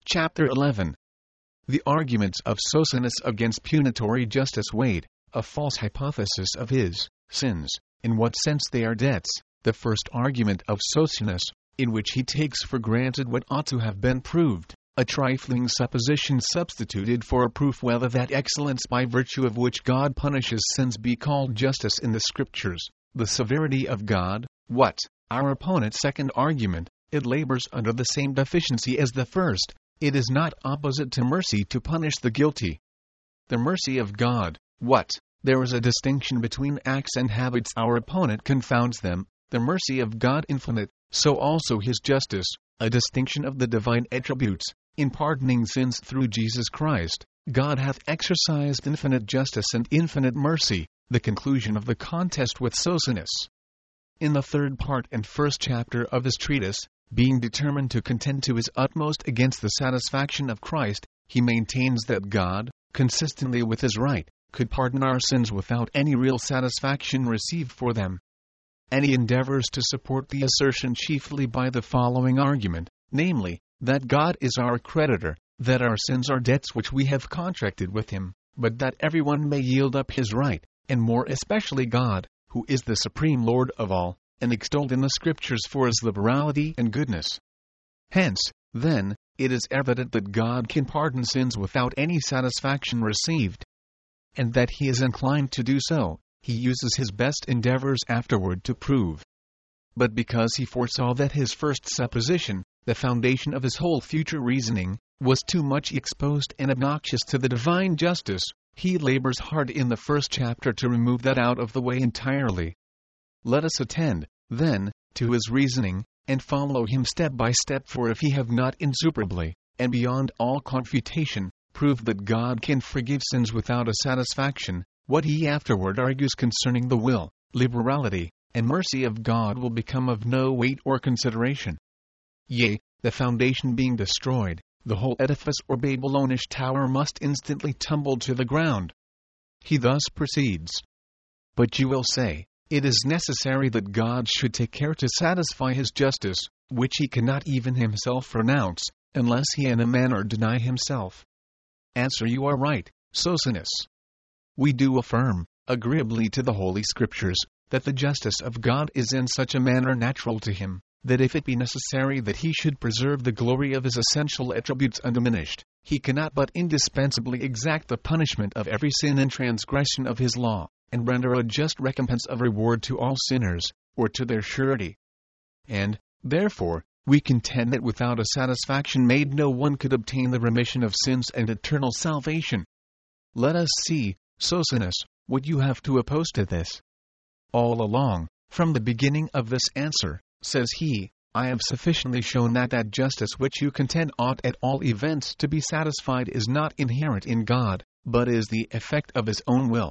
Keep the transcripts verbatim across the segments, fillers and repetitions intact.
Chapter eleven. The arguments of Socinus against punitory justice weighed, a false hypothesis of his sins, in what sense they are debts. The first argument of Socinus, in which he takes for granted what ought to have been proved, a trifling supposition substituted for a proof whether that excellence by virtue of which God punishes sins be called justice in the Scriptures, the severity of God. What? Our opponent's second argument, it labors under the same deficiency as the first. It is not opposite to mercy to punish the guilty. The mercy of God. What? There is a distinction between acts and habits. Our opponent confounds them. The mercy of God infinite, so also his justice, a distinction of the divine attributes. In pardoning sins through Jesus Christ, God hath exercised infinite justice and infinite mercy, the conclusion of the contest with Socinus. In the third part and first chapter of his treatise, being determined to contend to his utmost against the satisfaction of Christ, he maintains that God, consistently with his right, could pardon our sins without any real satisfaction received for them. And he endeavors to support the assertion chiefly by the following argument, namely, that God is our creditor, that our sins are debts which we have contracted with him, but that everyone may yield up his right, and more especially God, who is the supreme Lord of all, and extolled in the Scriptures for his liberality and goodness. Hence, then, it is evident that God can pardon sins without any satisfaction received, and that he is inclined to do so, he uses his best endeavors afterward to prove. But because he foresaw that his first supposition, the foundation of his whole future reasoning, was too much exposed and obnoxious to the divine justice, he labors hard in the first chapter to remove that out of the way entirely. Let us attend, then, to his reasoning, and follow him step by step, for if he have not insuperably, and beyond all confutation, proved that God can forgive sins without a satisfaction, what he afterward argues concerning the will, liberality, and mercy of God will become of no weight or consideration. Yea, the foundation being destroyed, the whole edifice or Babylonish tower must instantly tumble to the ground. He thus proceeds. But you will say, it is necessary that God should take care to satisfy his justice, which he cannot even himself renounce, unless he in a manner deny himself. Answer: you are right, Socinus. We do affirm, agreeably to the Holy Scriptures, that the justice of God is in such a manner natural to him, that if it be necessary that he should preserve the glory of his essential attributes undiminished, he cannot but indispensably exact the punishment of every sin and transgression of his law, and render a just recompense of reward to all sinners, or to their surety. And, therefore, we contend that without a satisfaction made no one could obtain the remission of sins and eternal salvation. Let us see, Socinus, what you have to oppose to this. All along, from the beginning of this answer, says he, I have sufficiently shown that that justice which you contend ought at all events to be satisfied is not inherent in God, but is the effect of his own will.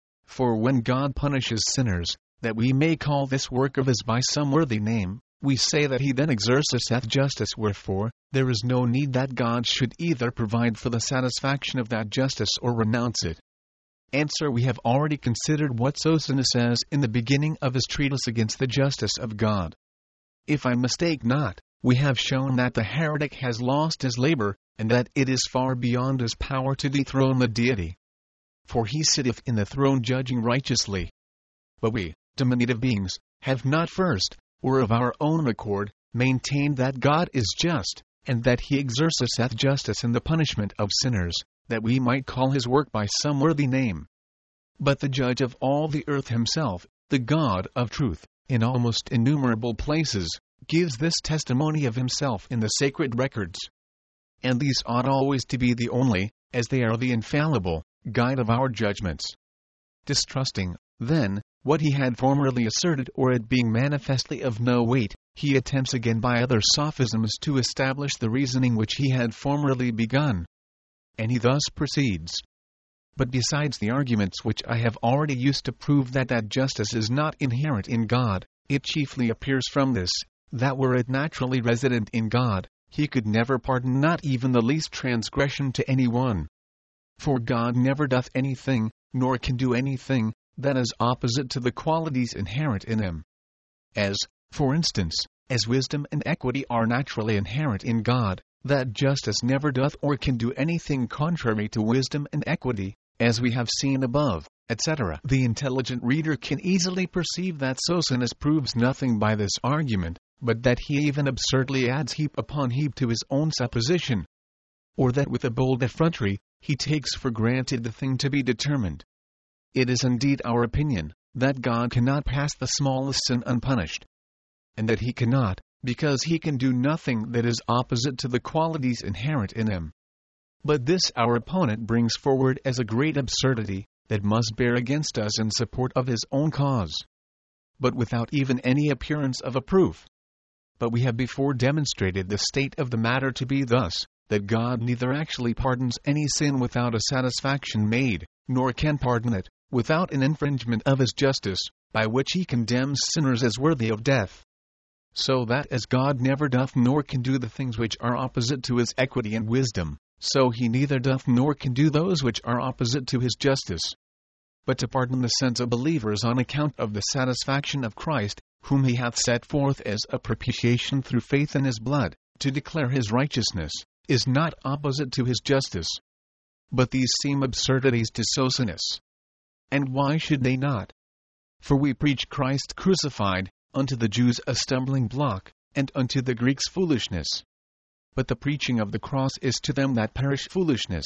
For when God punishes sinners, that we may call this work of his by some worthy name, we say that he then exerciseth justice, wherefore, there is no need that God should either provide for the satisfaction of that justice or renounce it. Answer: we have already considered what Socinus says in the beginning of his treatise against the justice of God. If I mistake not, we have shown that the heretic has lost his labor, and that it is far beyond his power to dethrone the deity. For he sitteth in the throne judging righteously. But we, diminutive beings, have not first, or of our own accord, maintained that God is just, and that he exerciseth justice in the punishment of sinners, that we might call his work by some worthy name. But the judge of all the earth himself, the God of truth, in almost innumerable places, gives this testimony of himself in the sacred records. And these ought always to be the only, as they are the infallible, guide of our judgments. Distrusting, then, what he had formerly asserted, or it being manifestly of no weight, he attempts again by other sophisms to establish the reasoning which he had formerly begun. And he thus proceeds. But besides the arguments which I have already used to prove that that justice is not inherent in God, it chiefly appears from this, that were it naturally resident in God, he could never pardon not even the least transgression to any one. For God never doth anything, nor can do anything, that is opposite to the qualities inherent in him. As, for instance, as wisdom and equity are naturally inherent in God, that justice never doth or can do anything contrary to wisdom and equity, as we have seen above, et cetera. The intelligent reader can easily perceive that Socinus proves nothing by this argument, but that he even absurdly adds heap upon heap to his own supposition, or that with a bold effrontery, he takes for granted the thing to be determined. It is indeed our opinion, that God cannot pass the smallest sin unpunished, and that he cannot, because he can do nothing that is opposite to the qualities inherent in him. But this our opponent brings forward as a great absurdity, that must bear against us in support of his own cause, but without even any appearance of a proof. But we have before demonstrated the state of the matter to be thus, that God neither actually pardons any sin without a satisfaction made, nor can pardon it, without an infringement of his justice, by which he condemns sinners as worthy of death. So that as God never doth nor can do the things which are opposite to his equity and wisdom, so he neither doth nor can do those which are opposite to his justice. But to pardon the sins of believers on account of the satisfaction of Christ, whom he hath set forth as a propitiation through faith in his blood, to declare his righteousness, is not opposite to his justice. But these seem absurdities to Socinus. And why should they not? For we preach Christ crucified, unto the Jews a stumbling block, and unto the Greeks foolishness. But the preaching of the cross is to them that perish foolishness.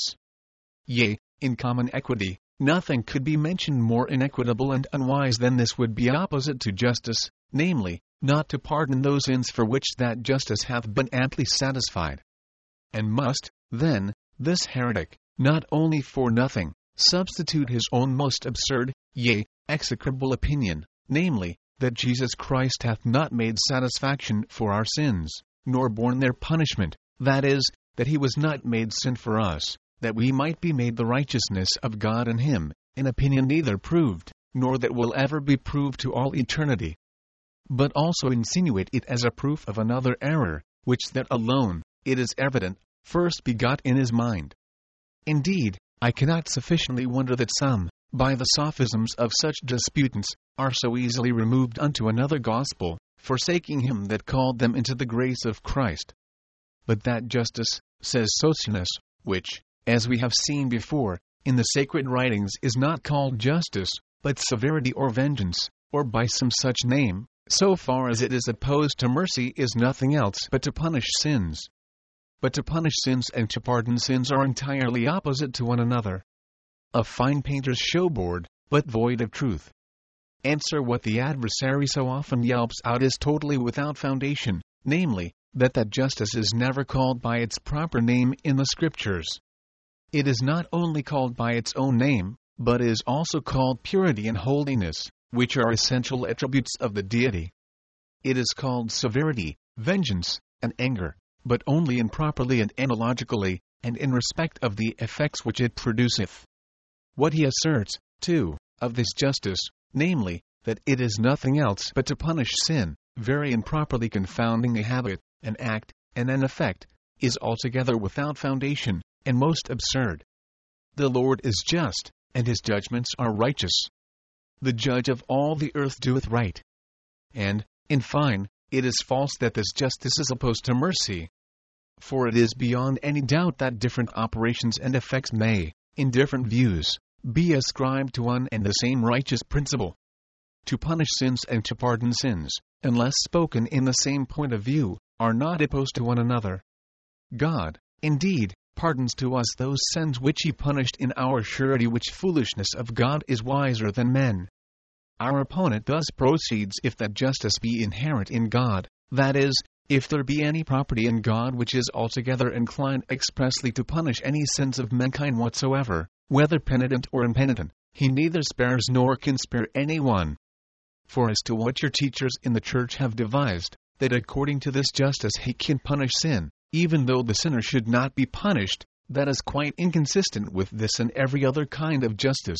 Yea, in common equity, nothing could be mentioned more inequitable and unwise than this would be opposite to justice, namely, not to pardon those sins for which that justice hath been amply satisfied. And must, then, this heretic, not only for nothing, substitute his own most absurd, yea, execrable opinion, namely, that Jesus Christ hath not made satisfaction for our sins, nor borne their punishment, that is, that he was not made sin for us, that we might be made the righteousness of God in him, an opinion neither proved, nor that will ever be proved to all eternity. But also insinuate it as a proof of another error, which that alone, it is evident, first begot in his mind. Indeed, I cannot sufficiently wonder that some, by the sophisms of such disputants, are so easily removed unto another gospel, forsaking him that called them into the grace of Christ. But that justice, says Socinus, which, as we have seen before, in the sacred writings is not called justice, but severity or vengeance, or by some such name, so far as it is opposed to mercy is nothing else but to punish sins. But to punish sins and to pardon sins are entirely opposite to one another. A fine painter's showboard, but void of truth. Answer what the adversary so often yelps out is totally without foundation, namely, that that justice is never called by its proper name in the Scriptures. It is not only called by its own name, but is also called purity and holiness, which are essential attributes of the deity. It is called severity, vengeance, and anger, but only improperly and analogically, and in respect of the effects which it produceth. What he asserts, too, of this justice, namely, that it is nothing else but to punish sin, very improperly confounding a habit, an act, and an effect, is altogether without foundation, and most absurd. The Lord is just, and his judgments are righteous. The judge of all the earth doeth right. And, in fine, it is false that this justice is opposed to mercy. For it is beyond any doubt that different operations and effects may, in different views, be ascribed to one and the same righteous principle. To punish sins and to pardon sins, unless spoken in the same point of view, are not opposed to one another. God, indeed, pardons to us those sins which he punished in our surety, which foolishness of God is wiser than men. Our opponent thus proceeds: if that justice be inherent in God, that is, if there be any property in God which is altogether inclined expressly to punish any sins of mankind whatsoever, whether penitent or impenitent, he neither spares nor can spare any one. For as to what your teachers in the church have devised, that according to this justice he can punish sin, even though the sinner should not be punished, that is quite inconsistent with this and every other kind of justice.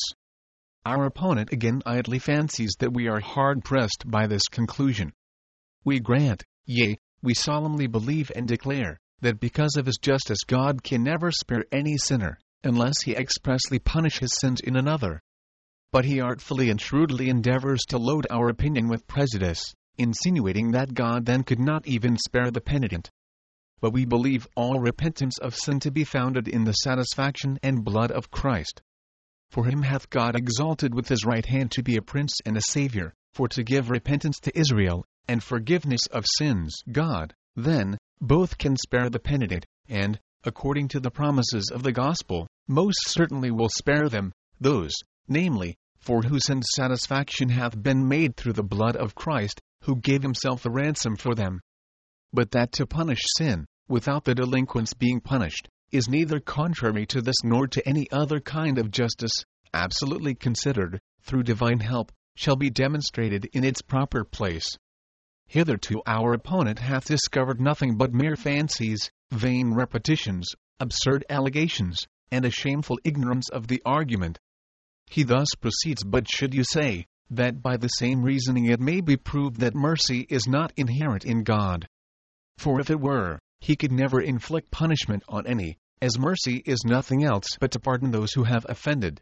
Our opponent again idly fancies that we are hard-pressed by this conclusion. We grant, yea, we solemnly believe and declare, that because of his justice God can never spare any sinner, unless he expressly punish his sins in another. But he artfully and shrewdly endeavors to load our opinion with prejudice, insinuating that God then could not even spare the penitent. but we believe all repentance of sin to be founded in the satisfaction and blood of Christ. For him hath God exalted with his right hand to be a prince and a Saviour, for to give repentance to Israel, and forgiveness of sins. God, then, both can spare the penitent, and, according to the promises of the gospel, most certainly will spare them, those, namely, for whose sins satisfaction hath been made through the blood of Christ, who gave himself a ransom for them. But that to punish sin, without the delinquents being punished, is neither contrary to this nor to any other kind of justice, absolutely considered, through divine help, shall be demonstrated in its proper place. Hitherto our opponent hath discovered nothing but mere fancies, vain repetitions, absurd allegations, and a shameful ignorance of the argument. He thus proceeds: but should you say, that by the same reasoning it may be proved that mercy is not inherent in God? For if it were, he could never inflict punishment on any, as mercy is nothing else but to pardon those who have offended.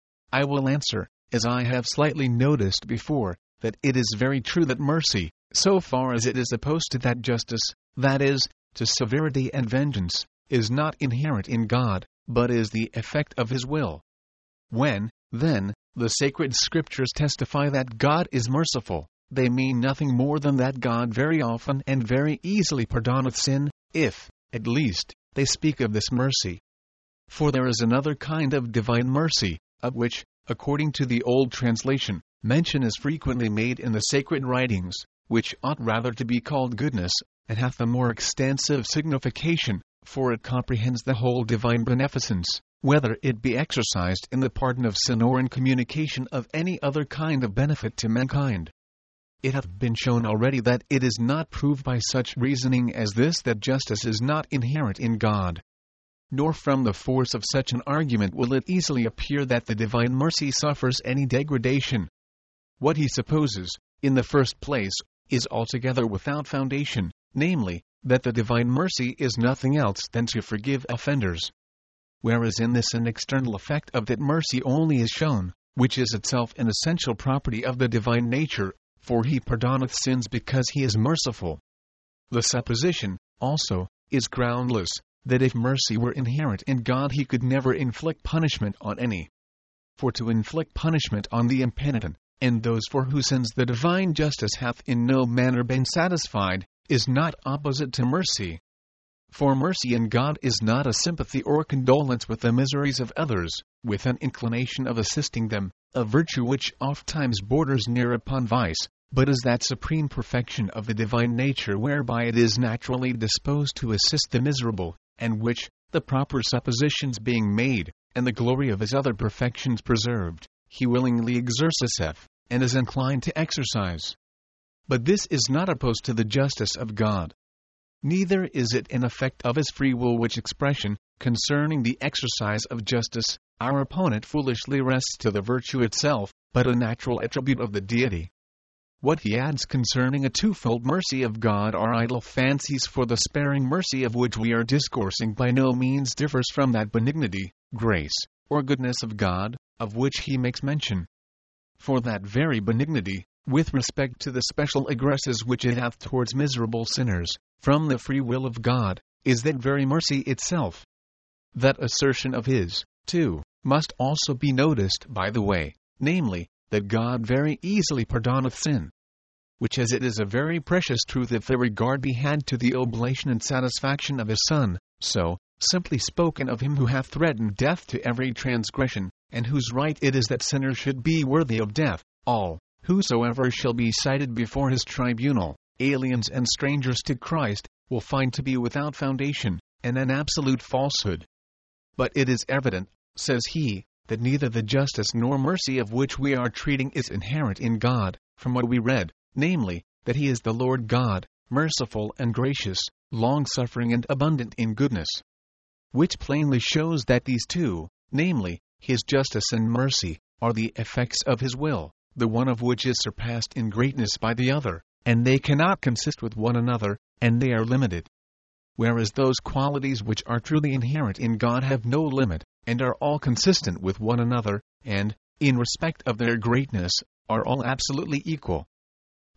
I will answer, as I have slightly noticed before, that it is very true that mercy, so far as it is opposed to that justice, that is, to severity and vengeance, is not inherent in God, but is the effect of his will. When, then, the sacred scriptures testify that God is merciful, they mean nothing more than that God very often and very easily pardoneth sin, if, at least, they speak of this mercy. For there is another kind of divine mercy, of which, according to the old translation, mention is frequently made in the sacred writings, which ought rather to be called goodness, and hath a more extensive signification, for it comprehends the whole divine beneficence, whether it be exercised in the pardon of sin or in communication of any other kind of benefit to mankind. It hath been shown already that it is not proved by such reasoning as this that justice is not inherent in God. Nor from the force of such an argument will it easily appear that the divine mercy suffers any degradation. What he supposes, in the first place, is altogether without foundation, namely, that the divine mercy is nothing else than to forgive offenders. Whereas in this an external effect of that mercy only is shown, which is itself an essential property of the divine nature, for he pardoneth sins because he is merciful. The supposition, also, is groundless, that if mercy were inherent in God he could never inflict punishment on any. For to inflict punishment on the impenitent, and those for whose sins the divine justice hath in no manner been satisfied, is not opposite to mercy. For mercy in God is not a sympathy or condolence with the miseries of others, with an inclination of assisting them, a virtue which ofttimes borders near upon vice, but is that supreme perfection of the divine nature whereby it is naturally disposed to assist the miserable, and which, the proper suppositions being made, and the glory of his other perfections preserved, he willingly exerciseth, and is inclined to exercise. But this is not opposed to the justice of God. Neither is it an effect of his free will, which expression, concerning the exercise of justice, our opponent foolishly rests to the virtue itself, but a natural attribute of the deity. What he adds concerning a twofold mercy of God are idle fancies, for the sparing mercy of which we are discoursing by no means differs from that benignity, grace, or goodness of God, of which he makes mention. For that very benignity, with respect to the special aggresses which it hath towards miserable sinners, from the free will of God, is that very mercy itself. That assertion of his, too, must also be noticed by the way, namely, that God very easily pardoneth sin. Which as it is a very precious truth if the regard be had to the oblation and satisfaction of his Son, so, simply spoken of him who hath threatened death to every transgression, and whose right it is that sinners should be worthy of death, all, whosoever shall be cited before his tribunal, aliens and strangers to Christ, will find to be without foundation, and an absolute falsehood. But it is evident, says he, that neither the justice nor mercy of which we are treating is inherent in God, from what we read, namely, that he is the Lord God, merciful and gracious, long-suffering and abundant in goodness. Which plainly shows that these two, namely, his justice and mercy, are the effects of his will, the one of which is surpassed in greatness by the other, and they cannot consist with one another, and they are limited. Whereas those qualities which are truly inherent in God have no limit, and are all consistent with one another, and, in respect of their greatness, are all absolutely equal.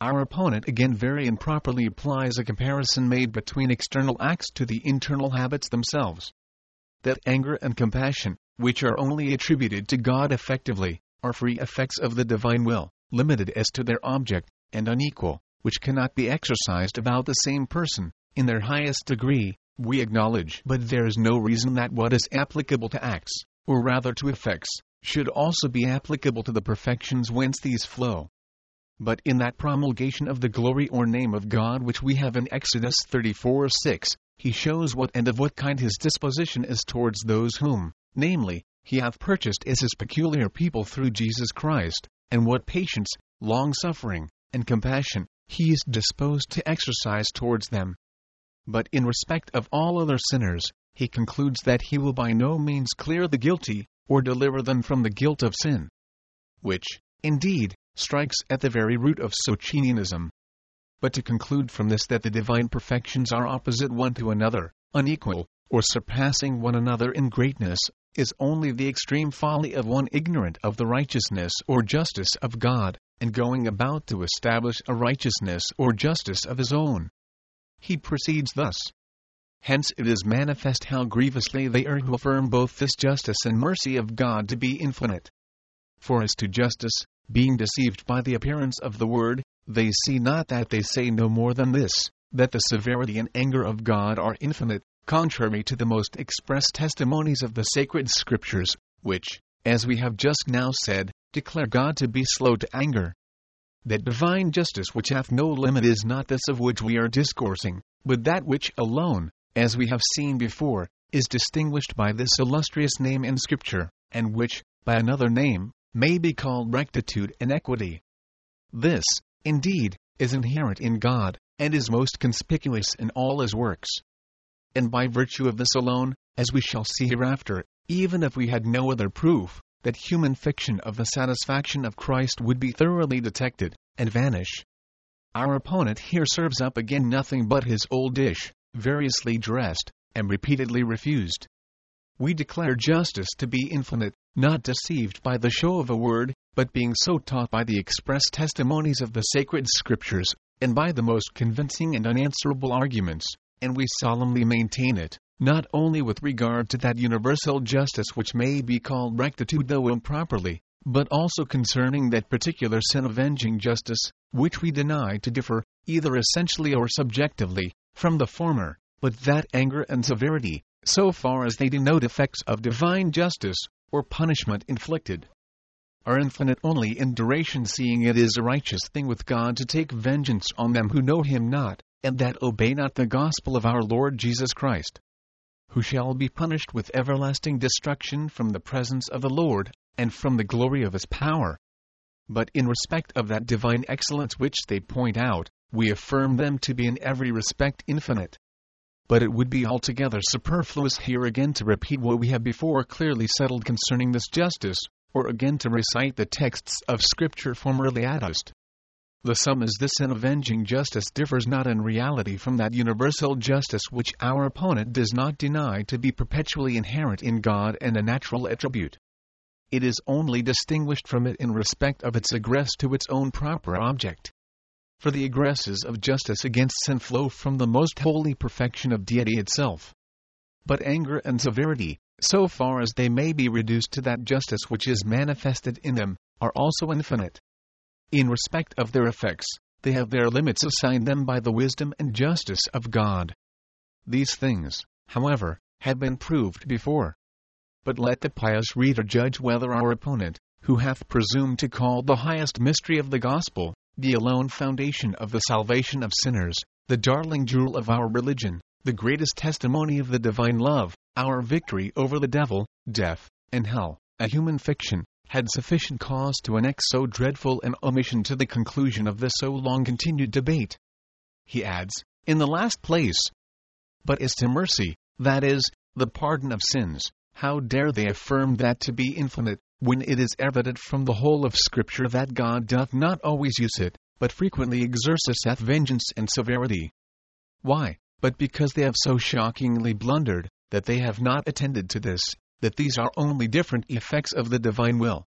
Our opponent again very improperly applies a comparison made between external acts to the internal habits themselves. That anger and compassion, which are only attributed to God effectively, are free effects of the divine will, limited as to their object, and unequal, which cannot be exercised about the same person, in their highest degree, we acknowledge. But there is no reason that what is applicable to acts, or rather to effects, should also be applicable to the perfections whence these flow. But in that promulgation of the glory or name of God which we have in Exodus thirty-four six, he shows what and of what kind his disposition is towards those whom, namely, he hath purchased as his peculiar people through Jesus Christ, and what patience, long-suffering, and compassion he is disposed to exercise towards them. But in respect of all other sinners, he concludes that he will by no means clear the guilty, or deliver them from the guilt of sin. Which, indeed, strikes at the very root of Socinianism. But to conclude from this that the divine perfections are opposite one to another, unequal, or surpassing one another in greatness, is only the extreme folly of one ignorant of the righteousness or justice of God, and going about to establish a righteousness or justice of his own. He proceeds thus. Hence it is manifest how grievously they err who affirm both this justice and mercy of God to be infinite. For as to justice, being deceived by the appearance of the word, they see not that they say no more than this, that the severity and anger of God are infinite, contrary to the most express testimonies of the sacred Scriptures, which, as we have just now said, declare God to be slow to anger. That divine justice which hath no limit is not this of which we are discoursing, but that which alone, as we have seen before, is distinguished by this illustrious name in Scripture, and which, by another name, may be called rectitude and equity. This, indeed, is inherent in God, and is most conspicuous in all his works. And by virtue of this alone, as we shall see hereafter, even if we had no other proof, that human fiction of the satisfaction of Christ would be thoroughly detected, and vanish. Our opponent here serves up again nothing but his old dish, variously dressed, and repeatedly refused. We declare justice to be infinite, not deceived by the show of a word, but being so taught by the express testimonies of the sacred Scriptures, and by the most convincing and unanswerable arguments, and we solemnly maintain it, not only with regard to that universal justice which may be called rectitude though improperly, but also concerning that particular sin-avenging justice, which we deny to differ, either essentially or subjectively, from the former, but that anger and severity, so far as they denote effects of divine justice, or punishment inflicted, are infinite only in duration, seeing it is a righteous thing with God to take vengeance on them who know him not, and that obey not the gospel of our Lord Jesus Christ, who shall be punished with everlasting destruction from the presence of the Lord, and from the glory of his power. But in respect of that divine excellence which they point out, we affirm them to be in every respect infinite. But it would be altogether superfluous here again to repeat what we have before clearly settled concerning this justice, or again to recite the texts of Scripture formerly adduced. The sum is this: an avenging justice differs not in reality from that universal justice which our opponent does not deny to be perpetually inherent in God and a natural attribute. It is only distinguished from it in respect of its egress to its own proper object. For the egresses of justice against sin flow from the most holy perfection of deity itself. But anger and severity, so far as they may be reduced to that justice which is manifested in them, are also infinite. In respect of their effects, they have their limits assigned them by the wisdom and justice of God. These things, however, have been proved before. But let the pious reader judge whether our opponent, who hath presumed to call the highest mystery of the gospel, the alone foundation of the salvation of sinners, the darling jewel of our religion, the greatest testimony of the divine love, our victory over the devil, death, and hell, a human fiction, had sufficient cause to annex so dreadful an omission to the conclusion of this so long-continued debate. He adds, in the last place, but as to mercy, that is, the pardon of sins, how dare they affirm that to be infinite, when it is evident from the whole of Scripture that God doth not always use it, but frequently exerciseth vengeance and severity? Why, but because they have so shockingly blundered, that they have not attended to this, that these are only different effects of the divine will,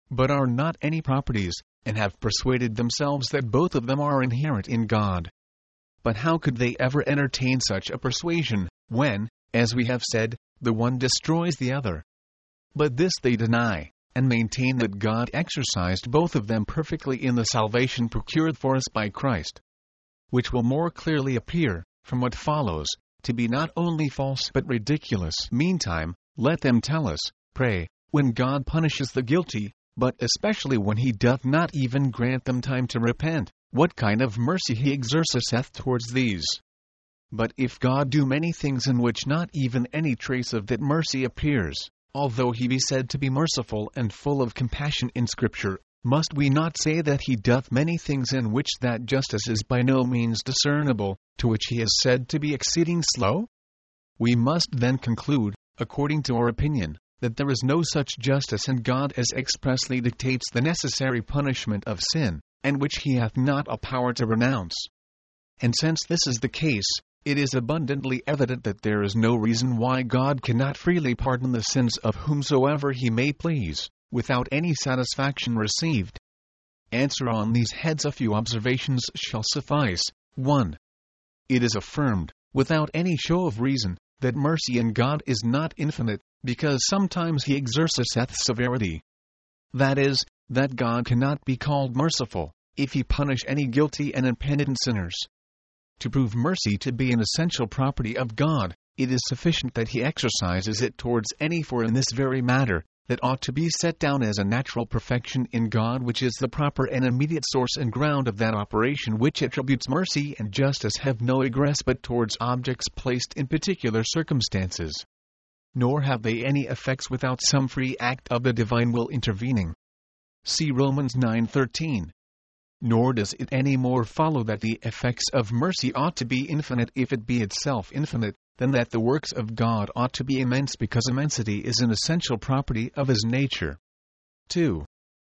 but are not any properties, and have persuaded themselves that both of them are inherent in God. But how could they ever entertain such a persuasion, when, as we have said, the one destroys the other? But this they deny, and maintain that God exercised both of them perfectly in the salvation procured for us by Christ. Which will more clearly appear, from what follows, to be not only false but ridiculous. Meantime, let them tell us, pray, when God punishes the guilty, but especially when he doth not even grant them time to repent, what kind of mercy he exerciseth towards these. But if God do many things in which not even any trace of that mercy appears, although he be said to be merciful and full of compassion in Scripture, must we not say that he doth many things in which that justice is by no means discernible, to which he is said to be exceeding slow? We must then conclude, according to our opinion, that there is no such justice in God as expressly dictates the necessary punishment of sin, and which he hath not a power to renounce. And since this is the case, it is abundantly evident that there is no reason why God cannot freely pardon the sins of whomsoever he may please, without any satisfaction received. Answer on these heads a few observations shall suffice. one. It is affirmed, without any show of reason, that mercy in God is not infinite, because sometimes he exerciseth severity. That is, that God cannot be called merciful, if he punish any guilty and impenitent sinners. To prove mercy to be an essential property of God, it is sufficient that he exercises it towards any, for in this very matter, that ought to be set down as a natural perfection in God, which is the proper and immediate source and ground of that operation which attributes mercy and justice, have no egress but towards objects placed in particular circumstances. Nor have they any effects without some free act of the divine will intervening. See Romans nine thirteen. Nor does it any more follow that the effects of mercy ought to be infinite if it be itself infinite, than that the works of God ought to be immense because immensity is an essential property of his nature. two.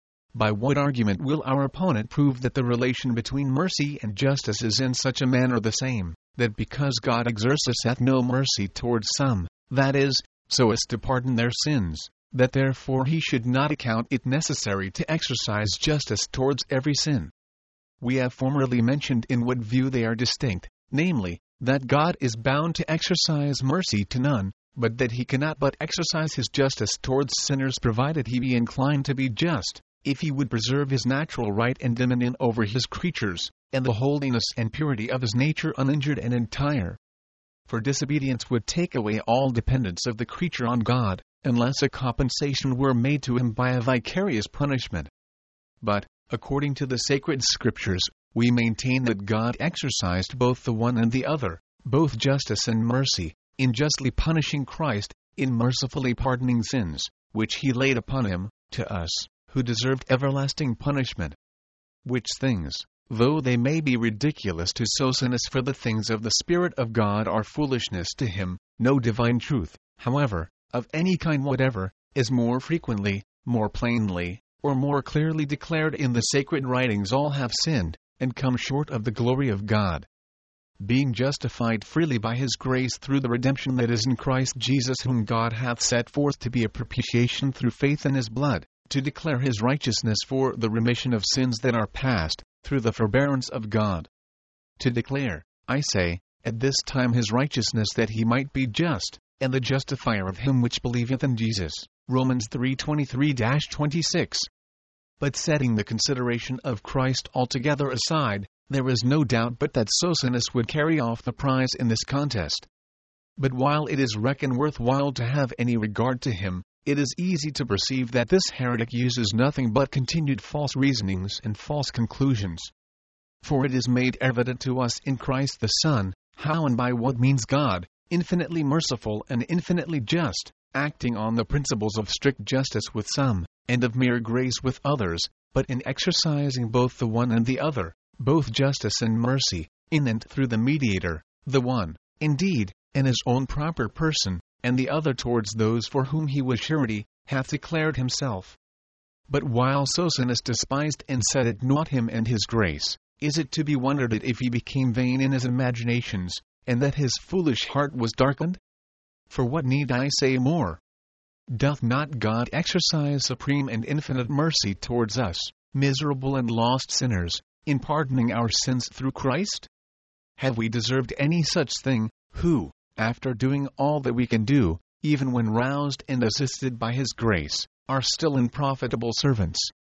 By what argument will our opponent prove that the relation between mercy and justice is in such a manner the same, that because God exerciseth no mercy towards some, that is, so as to pardon their sins, that therefore he should not account it necessary to exercise justice towards every sin? We have formerly mentioned in what view they are distinct, namely, that God is bound to exercise mercy to none, but that he cannot but exercise his justice towards sinners provided he be inclined to be just, if he would preserve his natural right and dominion over his creatures, and the holiness and purity of his nature uninjured and entire. For disobedience would take away all dependence of the creature on God, unless a compensation were made to him by a vicarious punishment. But, according to the sacred Scriptures, we maintain that God exercised both the one and the other, both justice and mercy, in justly punishing Christ, in mercifully pardoning sins, which he laid upon him, to us, who deserved everlasting punishment. Which things, though they may be ridiculous to Socinus, for the things of the Spirit of God are foolishness to him, no divine truth, however, of any kind whatever, is more frequently, more plainly, or more clearly declared in the sacred writings. All have sinned, and come short of the glory of God, being justified freely by his grace through the redemption that is in Christ Jesus, whom God hath set forth to be a propitiation through faith in his blood, to declare his righteousness for the remission of sins that are past, through the forbearance of God. To declare, I say, at this time his righteousness, that he might be just, and the justifier of him which believeth in Jesus. Romans three twenty-three to twenty-six. But setting the consideration of Christ altogether aside, there is no doubt but that Socinus would carry off the prize in this contest. But while it is reckoned worthwhile to have any regard to him, it is easy to perceive that this heretic uses nothing but continued false reasonings and false conclusions. For it is made evident to us in Christ the Son, how and by what means God, infinitely merciful and infinitely just, acting on the principles of strict justice with some, and of mere grace with others, but in exercising both the one and the other, both justice and mercy, in and through the mediator, the one, indeed, in his own proper person, and the other towards those for whom he was surety, hath declared himself. But while Socinus despised and set at naught him and his grace, is it to be wondered at if he became vain in his imaginations, and that his foolish heart was darkened? For what need I say more? Doth not God exercise supreme and infinite mercy towards us, miserable and lost sinners, in pardoning our sins through Christ? Have we deserved any such thing, who, after doing all that we can do, even when roused and assisted by His grace, are still unprofitable servants?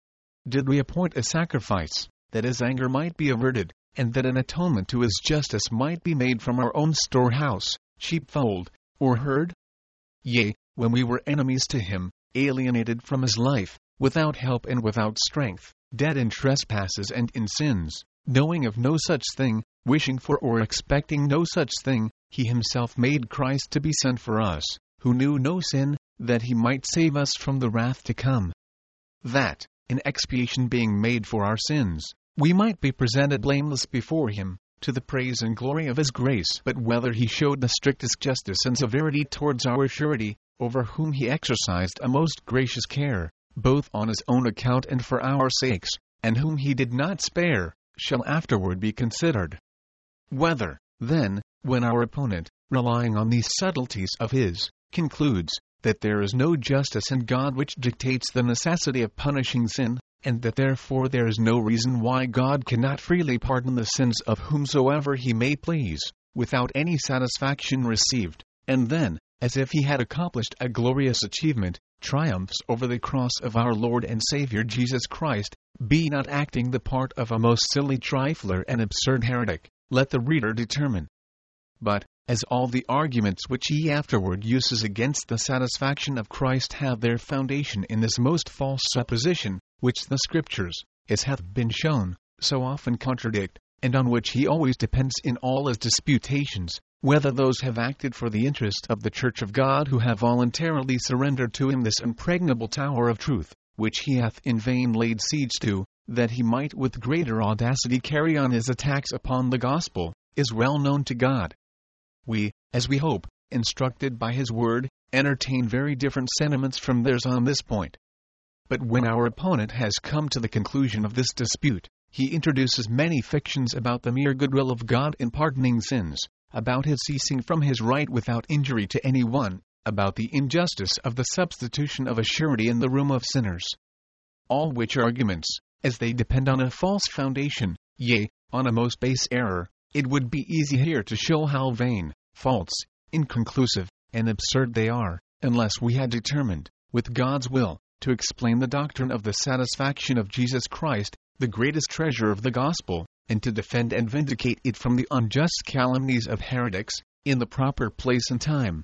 Did we appoint a sacrifice, that His anger might be averted, and that an atonement to His justice might be made from our own storehouse, sheepfold, or herd? Yea, when we were enemies to Him, alienated from His life, without help and without strength, dead in trespasses and in sins, knowing of no such thing, wishing for or expecting no such thing, He Himself made Christ to be sin for us, who knew no sin, that He might save us from the wrath to come. That, in expiation being made for our sins, we might be presented blameless before Him, to the praise and glory of His grace. But whether He showed the strictest justice and severity towards our surety, over whom He exercised a most gracious care, both on His own account and for our sakes, and whom He did not spare, shall afterward be considered. Whether, then, when our opponent, relying on these subtleties of his, concludes that there is no justice in God which dictates the necessity of punishing sin, and that therefore there is no reason why God cannot freely pardon the sins of whomsoever He may please, without any satisfaction received, and then, as if He had accomplished a glorious achievement, triumphs over the cross of our Lord and Savior Jesus Christ, be not acting the part of a most silly trifler and absurd heretic, let the reader determine. But, as all the arguments which he afterward uses against the satisfaction of Christ have their foundation in this most false supposition, which the Scriptures, as hath been shown, so often contradict, and on which he always depends in all his disputations, whether those have acted for the interest of the Church of God who have voluntarily surrendered to him this impregnable tower of truth, which he hath in vain laid siege to, that he might with greater audacity carry on his attacks upon the gospel, is well known to God. We, as we hope, instructed by His word, entertain very different sentiments from theirs on this point. But when our opponent has come to the conclusion of this dispute, he introduces many fictions about the mere goodwill of God in pardoning sins, about His ceasing from His right without injury to any one, about the injustice of the substitution of a surety in the room of sinners. All which arguments, as they depend on a false foundation, yea, on a most base error, it would be easy here to show how vain, false, inconclusive, and absurd they are, unless we had determined, with God's will, to explain the doctrine of the satisfaction of Jesus Christ, the greatest treasure of the gospel, and to defend and vindicate it from the unjust calumnies of heretics, in the proper place and time.